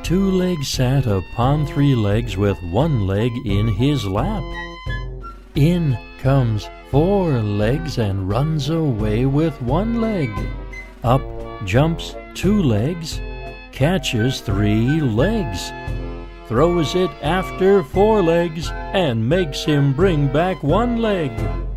Two legs sat upon three legs with one leg in his lap. In comes four legs and runs away with one leg. Up jumps two legs, catches three legs, throws it after four legs, and makes him bring back one leg.